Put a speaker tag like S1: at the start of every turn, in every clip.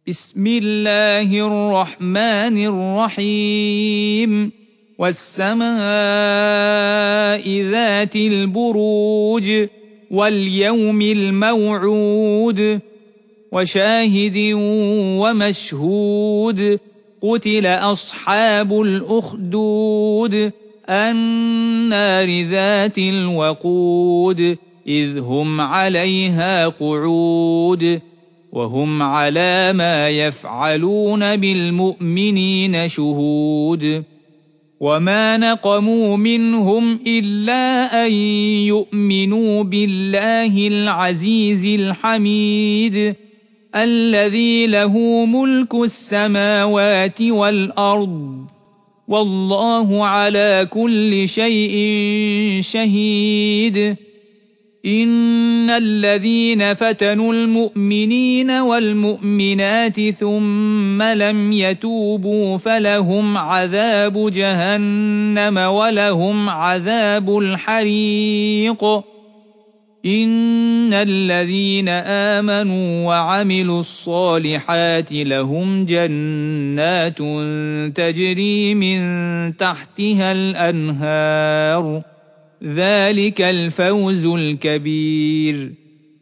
S1: بسم الله الرحمن الرحيم والسماء ذات البروج واليوم الموعود وشاهد ومشهود قتل أصحاب الأخدود النار ذات الوقود إذ هم عليها قعود وهم على ما يفعلون بالمؤمنين شهود وما نقموا منهم إلا أن يؤمنوا بالله العزيز الحميد الذي له ملك السماوات والأرض والله على كل شيء شهيد إن الذين فتنوا المؤمنين والمؤمنات ثم لم يتوبوا فلهم عذاب جهنم ولهم عذاب الحريق إن الذين آمنوا وعملوا الصالحات لهم جنات تجري من تحتها الأنهار ذلك الفوز الكبير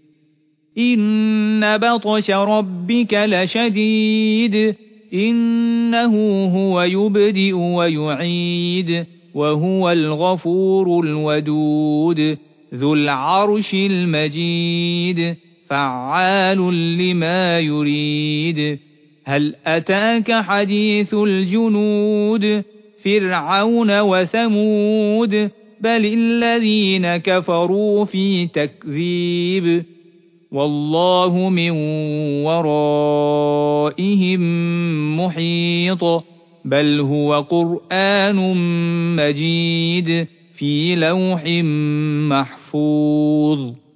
S1: إن بطش ربك لشديد إنه هو يبدئ ويعيد وهو الغفور الودود ذو العرش المجيد فعال لما يريد هل أتاك حديث الجنود فرعون وثمود بل الذين كفروا في تكذيب والله من ورائهم محيط بل هو قرآن مجيد في لوح محفوظ